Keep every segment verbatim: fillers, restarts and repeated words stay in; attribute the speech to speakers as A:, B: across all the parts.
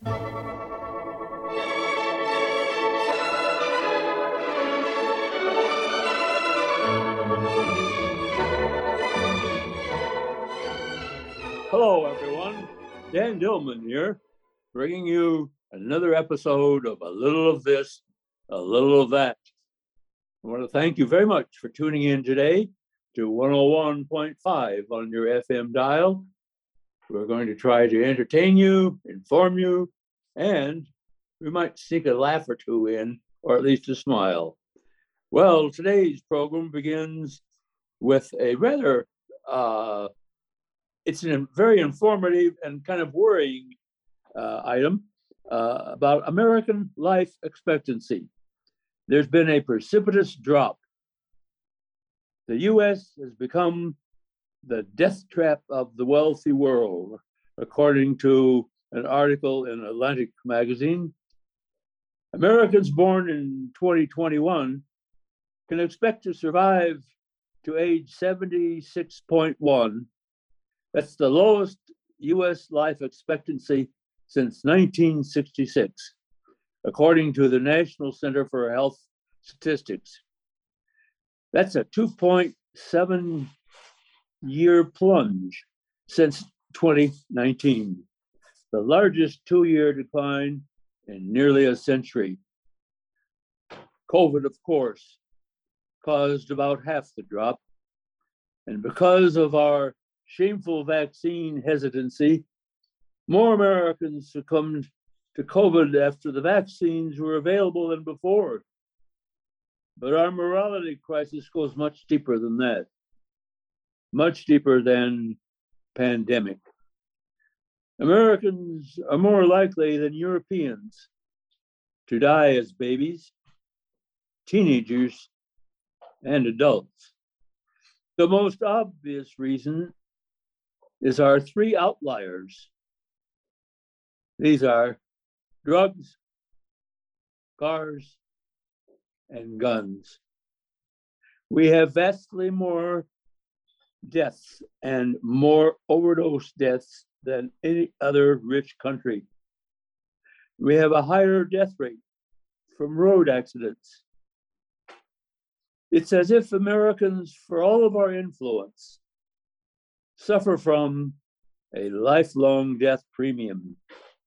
A: Hello, everyone. Dan Dillman here, bringing you another episode of A Little of This, A Little of That. I want to thank you very much for tuning in today to one oh one point five on your F M dial. We're going to try to entertain you, inform you, and we might sneak a laugh or two in, or at least a smile. Well, today's program begins with a rather uh, it's a very informative and kind of worrying uh, item uh, about American life expectancy. There's been a precipitous drop. The U S has become the death trap of the wealthy world, according to an article in Atlantic magazine. Americans born in twenty twenty-one can expect to survive to age seventy-six point one. That's the lowest U S life expectancy since nineteen sixty-six, according to the National Center for Health Statistics. That's a two point seven year plunge since twenty nineteen, the largest two-year decline in nearly a century. COVID, of course, caused about half the drop. And because of our shameful vaccine hesitancy, more Americans succumbed to COVID after the vaccines were available than before. But our morality crisis goes much deeper than that, much deeper than pandemic. Americans are more likely than Europeans to die as babies, teenagers, and adults. The most obvious reason is our three outliers. These are drugs, cars, and guns. We have vastly more deaths and more overdose deaths than any other rich country. We have a higher death rate from road accidents. It's as if Americans, for all of our influence, suffer from a lifelong death premium.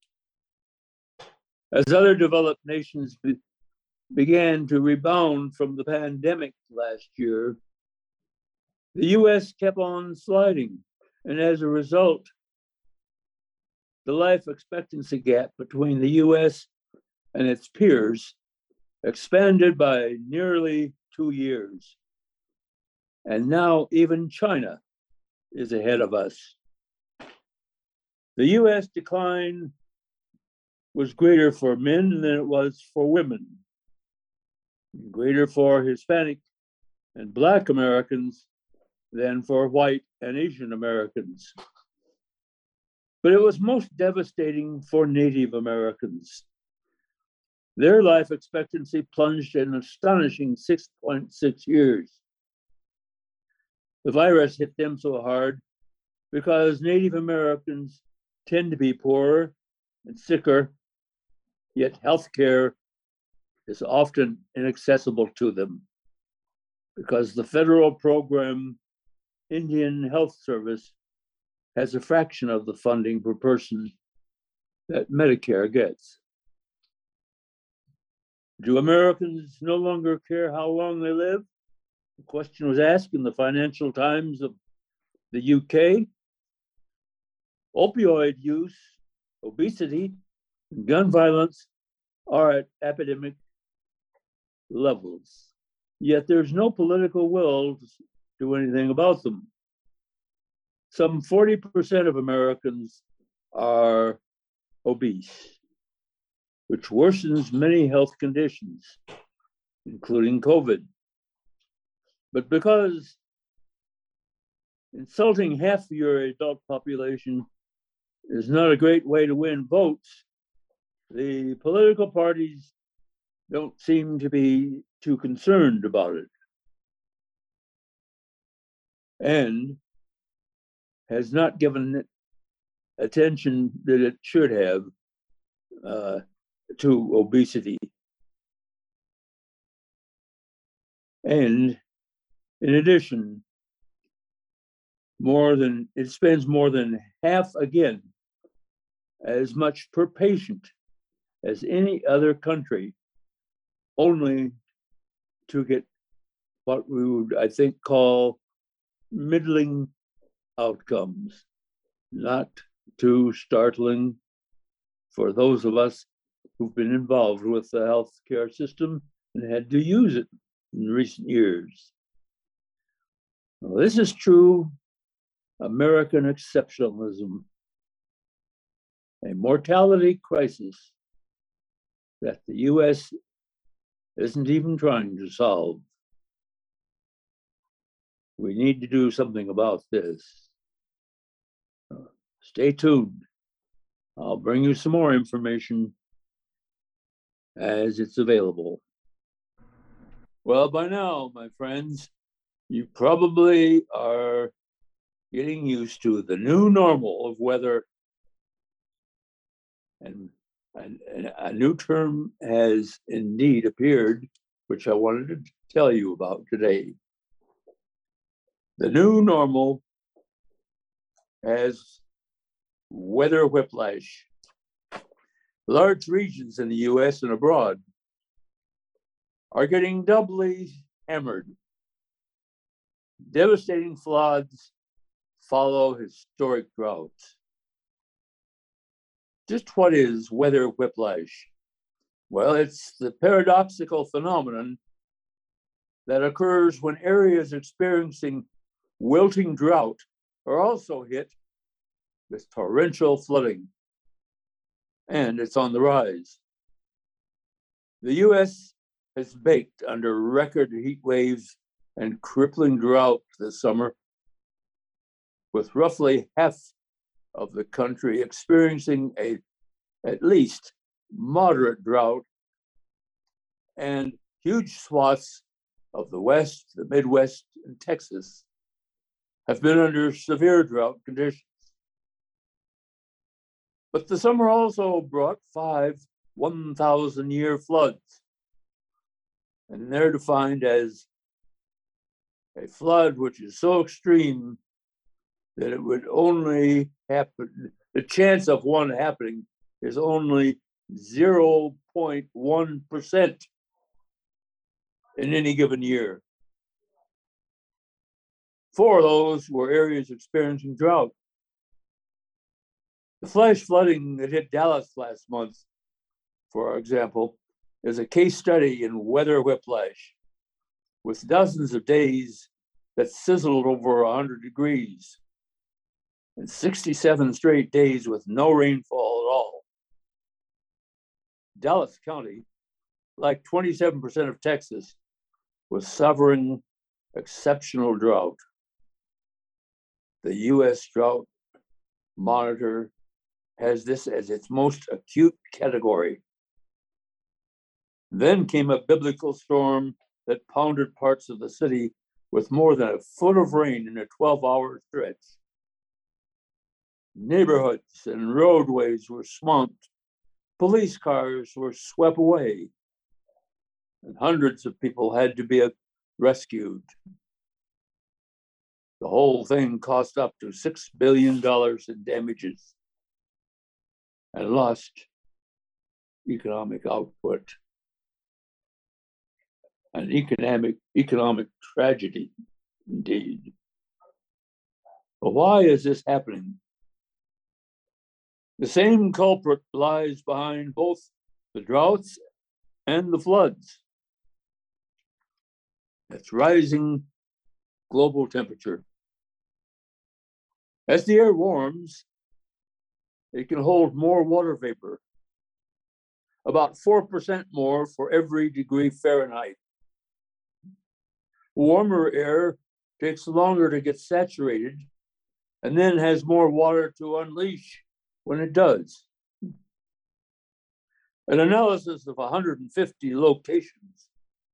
A: As other developed nations be- began to rebound from the pandemic last year, the U S kept on sliding, and as a result, the life expectancy gap between the U S and its peers expanded by nearly two years. And now even China is ahead of us. The U S decline was greater for men than it was for women, greater for Hispanic and Black Americans than for white and Asian Americans. But it was most devastating for Native Americans. Their life expectancy plunged an astonishing six point six years. The virus hit them so hard because Native Americans tend to be poorer and sicker, yet healthcare is often inaccessible to them because the federal program, Indian Health Service, has a fraction of the funding per person that Medicare gets. Do Americans no longer care how long they live? The question was asked in the Financial Times of the U K. Opioid use, obesity, and gun violence are at epidemic levels, yet there's no political will to do anything about them. Some forty percent of Americans are obese, which worsens many health conditions, including COVID. But because insulting half your adult population is not a great way to win votes, the political parties don't seem to be too concerned about it, and has not given it attention that it should have uh, to obesity. And in addition, more than it spends more than half again as much per patient as any other country, only to get what we would, I think, call middling outcomes. Not too startling for those of us who've been involved with the healthcare system and had to use it in recent years. Well, this is true American exceptionalism, a mortality crisis that the U S isn't even trying to solve. We need to do something about this. Uh, stay tuned. I'll bring you some more information as it's available. Well, by now, my friends, you probably are getting used to the new normal of weather. And, and, and a new term has indeed appeared, which I wanted to tell you about today. The new normal has weather whiplash. Large regions in the U S and abroad are getting doubly hammered. Devastating floods follow historic droughts. Just what is weather whiplash? Well, it's the paradoxical phenomenon that occurs when areas experiencing wilting drought are also hit with torrential flooding, and it's on the rise. The U S has baked under record heat waves and crippling drought this summer, with roughly half of the country experiencing a at least moderate drought, and huge swaths of the West, the Midwest, and Texas have been under severe drought conditions. But the summer also brought five one thousand year floods, and they're defined as a flood which is so extreme that it would only happen, the chance of one happening is only zero point one percent in any given year. Four of those were areas experiencing drought. The flash flooding that hit Dallas last month, for example, is a case study in weather whiplash, with dozens of days that sizzled over one hundred degrees and sixty-seven straight days with no rainfall at all. Dallas County, like twenty-seven percent of Texas, was suffering exceptional drought. The U S Drought Monitor has this as its most acute category. Then came a biblical storm that pounded parts of the city with more than a foot of rain in a twelve hour stretch. Neighborhoods and roadways were swamped. Police cars were swept away, and hundreds of people had to be rescued. The whole thing cost up to six billion dollars in damages and lost economic output. An economic, economic tragedy, indeed. But why is this happening? The same culprit lies behind both the droughts and the floods. That's rising global temperature. As the air warms, it can hold more water vapor, about four percent more for every degree Fahrenheit. Warmer air takes longer to get saturated and then has more water to unleash when it does. An analysis of one hundred fifty locations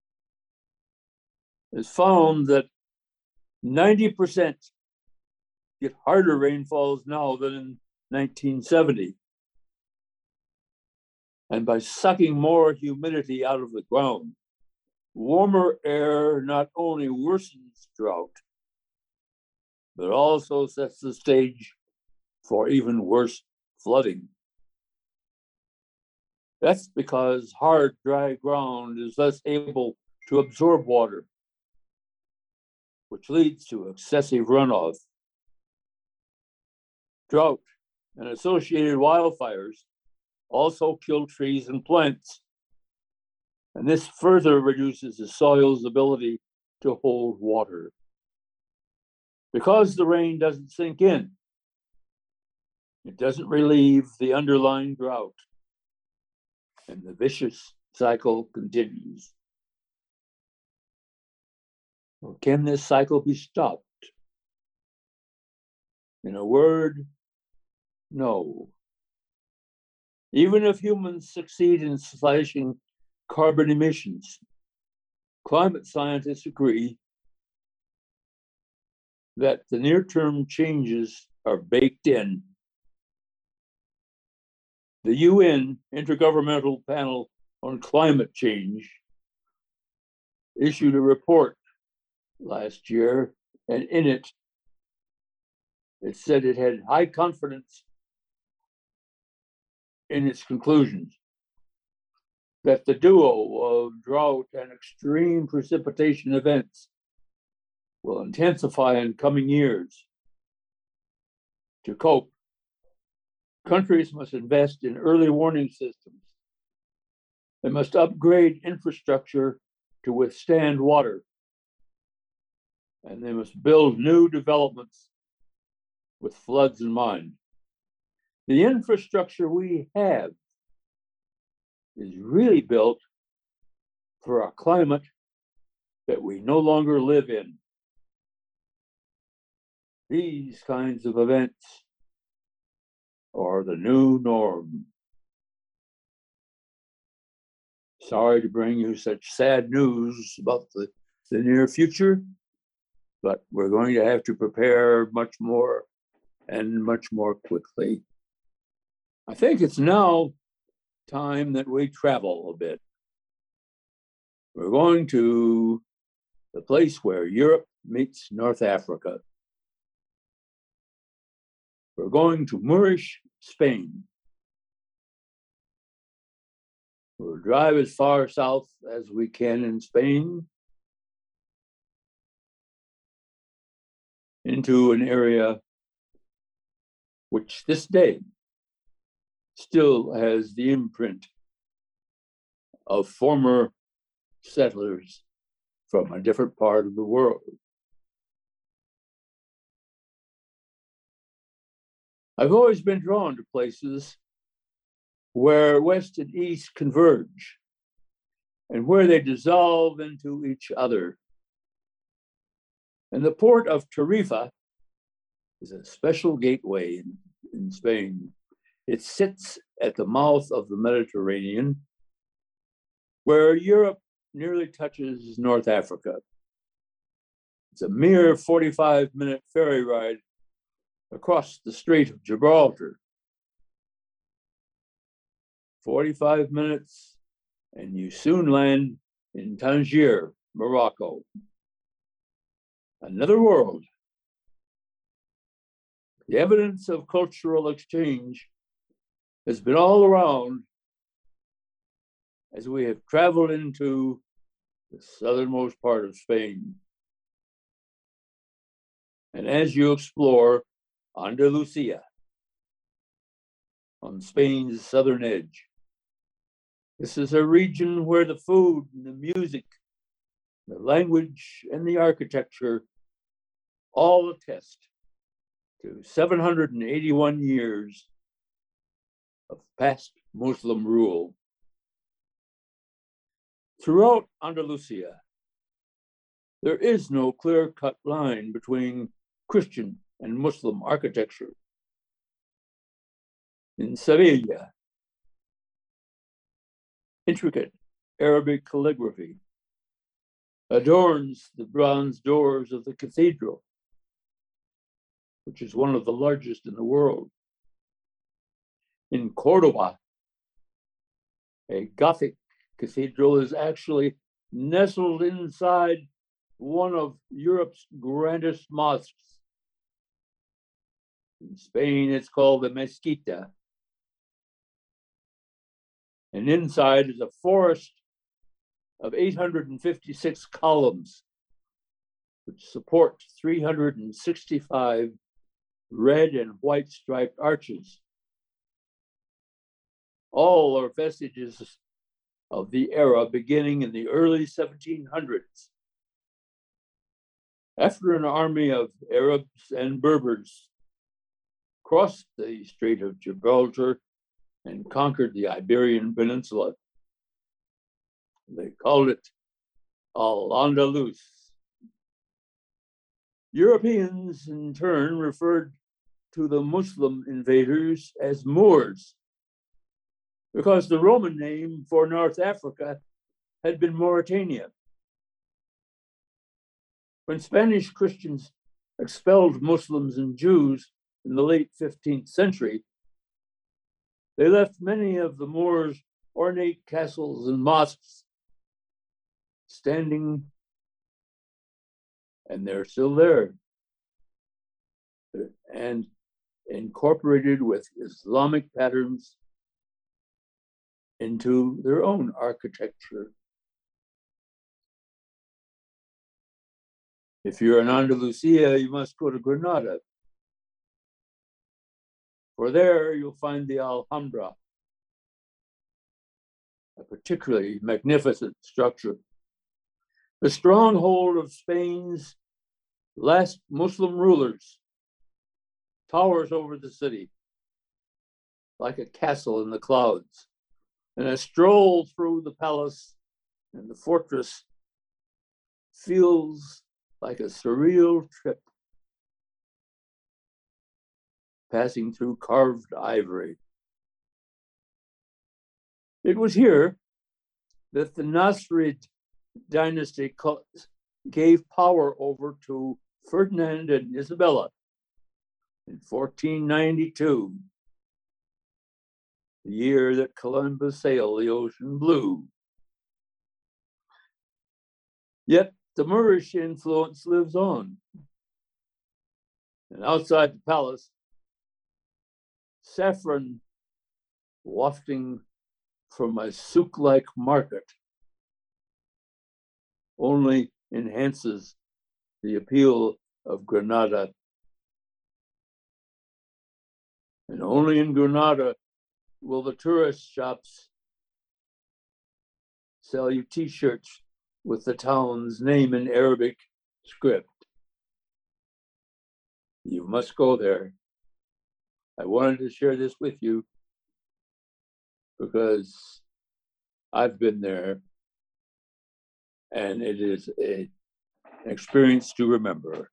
A: has found that ninety percent get harder rainfalls now than in nineteen seventy. And by sucking more humidity out of the ground, warmer air not only worsens drought, but also sets the stage for even worse flooding. That's because hard, dry ground is less able to absorb water, which leads to excessive runoff. Drought and associated wildfires also kill trees and plants, and this further reduces the soil's ability to hold water. Because the rain doesn't sink in, it doesn't relieve the underlying drought, and the vicious cycle continues. Well, can this cycle be stopped? In a word, no. Even if humans succeed in slashing carbon emissions, climate scientists agree that the near-term changes are baked in. The U N Intergovernmental Panel on Climate Change issued a report last year, and in it, it said it had high confidence in its conclusions that the duo of drought and extreme precipitation events will intensify in coming years. To cope, countries must invest in early warning systems. They must upgrade infrastructure to withstand water, and they must build new developments with floods in mind. The infrastructure we have is really built for a climate that we no longer live in. These kinds of events are the new norm. Sorry to bring you such sad news about the, the near future, but we're going to have to prepare much more and much more quickly. I think it's now time that we travel a bit. We're going to the place where Europe meets North Africa. We're going to Moorish, Spain. We'll drive as far south as we can in Spain into an area which this day still has the imprint of former settlers from a different part of the world. I've always been drawn to places where West and East converge and where they dissolve into each other. And the port of Tarifa is a special gateway in, in Spain. It sits at the mouth of the Mediterranean, where Europe nearly touches North Africa. It's a mere forty-five minute ferry ride across the Strait of Gibraltar. forty-five minutes, and you soon land in Tangier, Morocco. Another world. The evidence of cultural exchange has been all around as we have traveled into the southernmost part of Spain. And as you explore Andalusia, on Spain's southern edge, this is a region where the food and the music, the language and the architecture all attest to seven hundred eighty-one years of past Muslim rule. Throughout Andalusia, there is no clear-cut line between Christian and Muslim architecture. In Sevilla, intricate Arabic calligraphy adorns the bronze doors of the cathedral, which is one of the largest in the world. In Cordoba, A Gothic cathedral is actually nestled inside one of Europe's grandest mosques. In Spain, it's called the Mezquita. And inside is a forest of eight hundred fifty-six columns, which support three hundred sixty-five red and white striped arches. All are vestiges of the era beginning in the early seventeen hundreds. After an army of Arabs and Berbers crossed the Strait of Gibraltar and conquered the Iberian Peninsula, they called it Al-Andalus. Europeans, in turn, referred to the Muslim invaders as Moors, because the Roman name for North Africa had been Mauritania. When Spanish Christians expelled Muslims and Jews in the late fifteenth century, they left many of the Moors' ornate castles and mosques standing, and they're still there, and incorporated with Islamic patterns into their own architecture. If you're in Andalusia, you must go to Granada. For there, you'll find the Alhambra, a particularly magnificent structure. The stronghold of Spain's last Muslim rulers towers over the city like a castle in the clouds. And a stroll through the palace and the fortress feels like a surreal trip, passing through carved ivory. It was here that the Nasrid dynasty gave power over to Ferdinand and Isabella in fourteen ninety-two, the year that Columbus sailed the ocean blue. Yet the Moorish influence lives on. And outside the palace, saffron wafting from a souk-like market only enhances the appeal of Granada. And only in Granada will the tourist shops sell you t-shirts with the town's name in Arabic script. You must go there. I wanted to share this with you because I've been there and it is a, an experience to remember.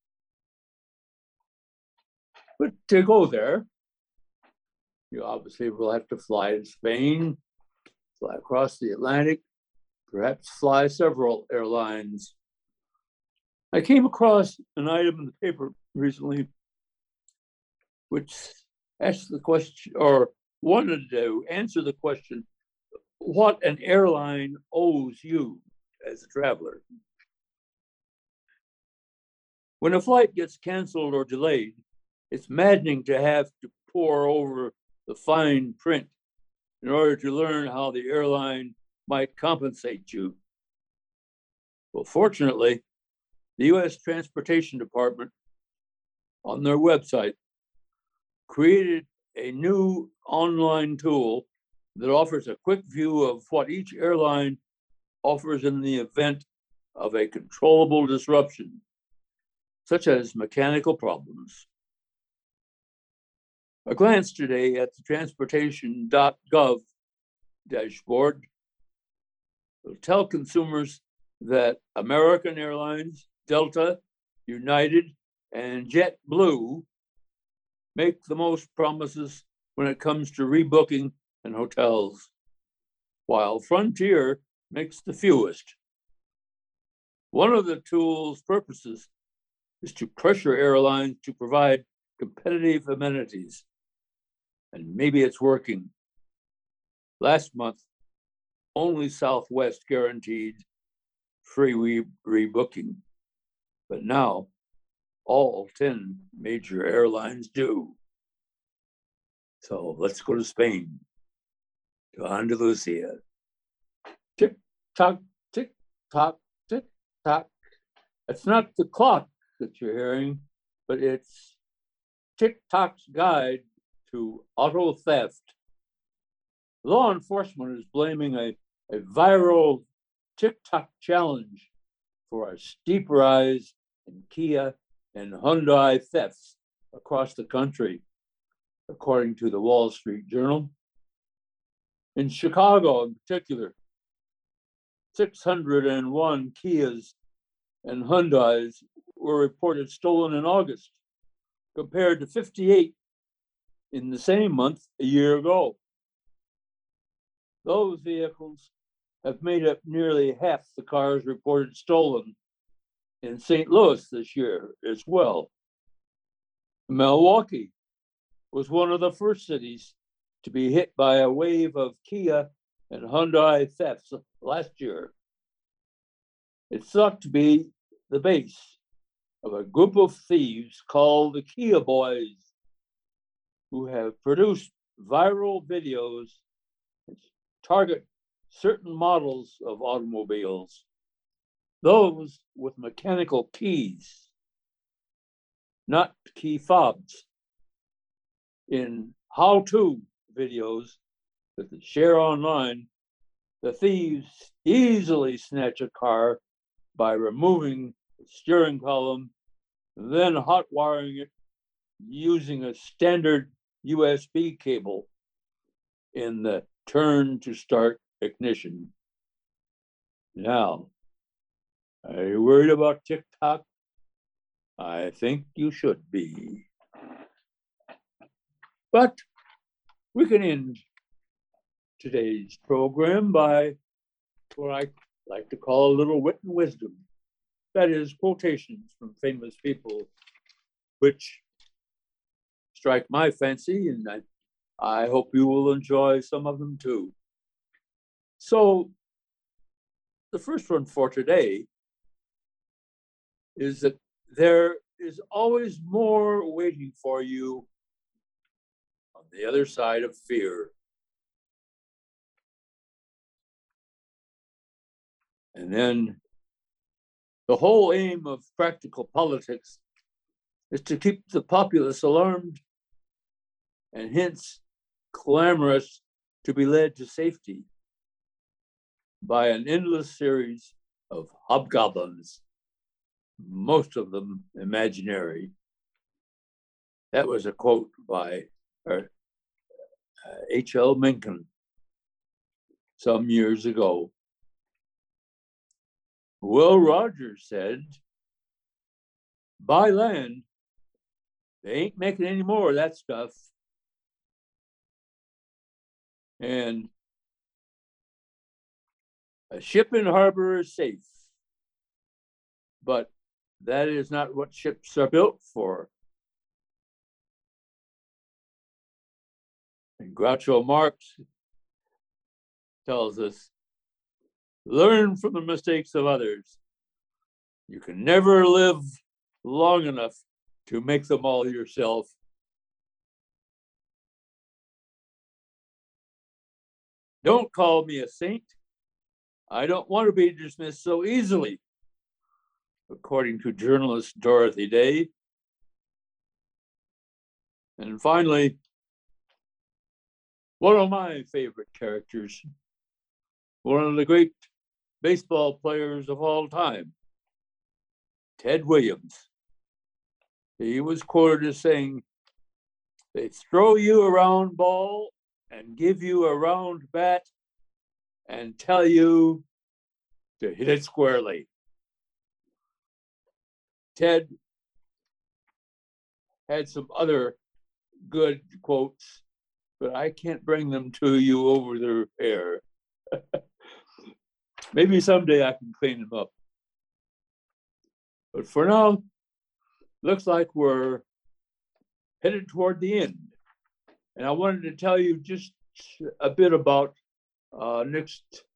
A: But to go there, you obviously will have to fly to Spain, fly across the Atlantic, perhaps fly several airlines. I came across an item in the paper recently which asked the question, or wanted to answer the question, what an airline owes you as a traveler. When a flight gets canceled or delayed, it's maddening to have to pore over the fine print in order to learn how the airline might compensate you. Well, fortunately, the U S Transportation Department on their website created a new online tool that offers a quick view of what each airline offers in the event of a controllable disruption, such as mechanical problems. A glance today at the transportation dot gov dashboard will tell consumers that American Airlines, Delta, United, and JetBlue make the most promises when it comes to rebooking and hotels, while Frontier makes the fewest. One of the tool's purposes is to pressure airlines to provide competitive amenities, and maybe it's working. Last month, only Southwest guaranteed free re- rebooking, but now all ten major airlines do. So let's go to Spain, to Andalusia. Tick tock, tick tock, tick tock. It's not the clock that you're hearing, but it's TikTok's guide to auto theft. Law enforcement is blaming a, a viral TikTok challenge for a steep rise in Kia and Hyundai thefts across the country, according to the Wall Street Journal. In Chicago, in particular, six hundred one Kias and Hyundais were reported stolen in August, compared to fifty-eight in the same month a year ago. Those vehicles have made up nearly half the cars reported stolen in Saint Louis this year as well. Milwaukee was one of the first cities to be hit by a wave of Kia and Hyundai thefts last year. It's thought to be the base of a group of thieves called the Kia Boys, who have produced viral videos that target certain models of automobiles, those with mechanical keys, not key fobs. In how-to videos that they share online, the thieves easily snatch a car by removing the steering column, then hot wiring it using a standard U S B cable in the turn to start ignition. Now, are you worried about TikTok? I think you should be. But we can end today's program by what I like to call a little wit and wisdom. That is, quotations from famous people, which strike my fancy, and I, I hope you will enjoy some of them too. So, the first one for today is that there is always more waiting for you on the other side of fear. And then the whole aim of practical politics is to keep the populace alarmed and hence clamorous to be led to safety by an endless series of hobgoblins, most of them imaginary. That was a quote by uh, H L Mencken some years ago. Will Rogers said, buy land, they ain't making any more of that stuff. And a ship in harbor is safe, but that is not what ships are built for. And Groucho Marx tells us, learn from the mistakes of others. You can never live long enough to make them all yourself. Don't call me a saint. I don't want to be dismissed so easily, according to journalist Dorothy Day. And finally, one of my favorite characters, one of the great baseball players of all time, Ted Williams. He was quoted as saying, they throw you a round ball and give you a round bat and tell you to hit it squarely. Ted had some other good quotes, but I can't bring them to you over the air. Maybe someday I can clean them up. But for now, looks like we're headed toward the end. And I wanted to tell you just a bit about uh, next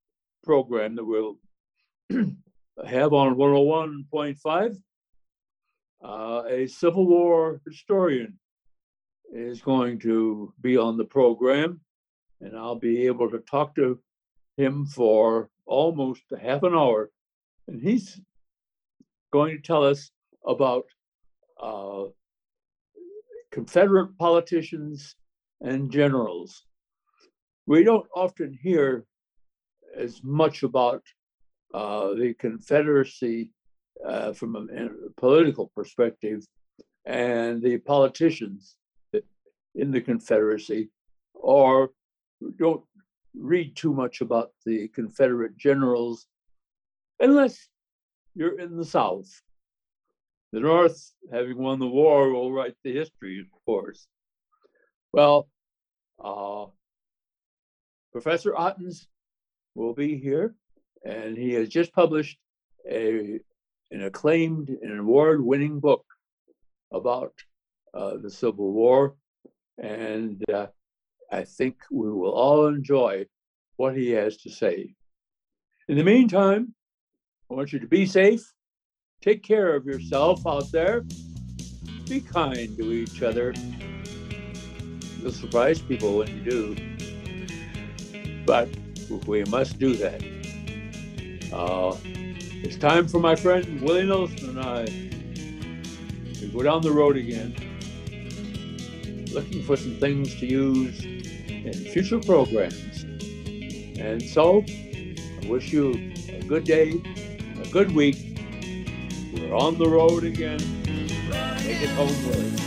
A: program that we'll have on one oh one point five. Uh, a Civil War historian is going to be on the program, and I'll be able to talk to him for almost a half an hour. And he's going to tell us about uh, Confederate politicians and generals. We don't often hear as much about uh, the Confederacy uh, from a, a political perspective and the politicians in the Confederacy, or don't read too much about the Confederate generals unless you're in the South. The North, having won the war, will write the history, of course. Well, uh, Professor Ottens will be here, and he has just published a, an acclaimed and award-winning book about uh, the Civil War, and uh, I think we will all enjoy what he has to say. In the meantime, I want you to be safe, take care of yourself out there, be kind to each other. You'll surprise people when you do, but we must do that. Uh, it's time for my friend Willie Nelson and I to go down the road again, looking for some things to use in future programs. And so, I wish you a good day, a good week. We're on the road again. Take it home, Willie.